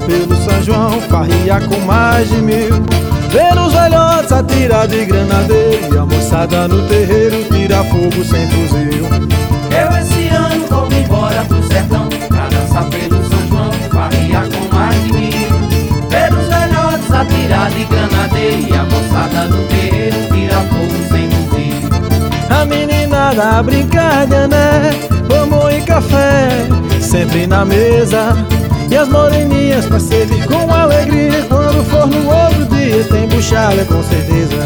pelo São João, farria com mais de 1000. Ver os velhotes atirar de granadeiro e a moçada no terreiro tira fogo sem fuzil. Eu esse ano vou embora pro sertão pra dançar pelo São João, farria com mais de 1000. Ver os velhotes atirar de granadeiro e a moçada no terreiro tira fogo sem fuzil. A meninada brincar de ané, vamos e café, sempre na mesa. E as moreninhas pra servir com alegria, quando for no outro dia tem buchalha com certeza.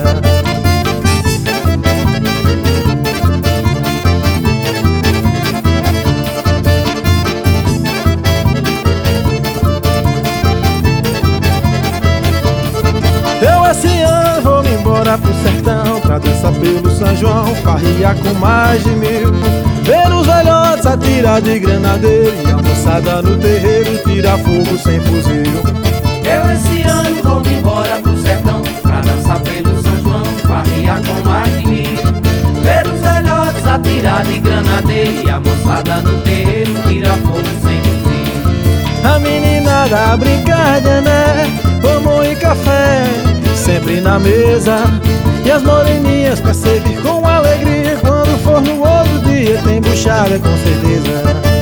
Eu esse ano vou me embora pro sertão pra dançar pelo São João, farria com mais de 1000. Ver os velhotes atirar de granadeiro e a moçada no terreiro tira fogo sem fuzil. Eu esse ano vou me embora pro sertão pra dançar pelo São João, farria com mais de 1000. Ver os velhotes atirar de granadeiro e a moçada no terreiro tira fogo sem fuzil. A meninada brincar de ané, vamos e café, sempre na mesa. E as moreninhas pra servir com alegria, quando for no outro dia tem buchalha com certeza.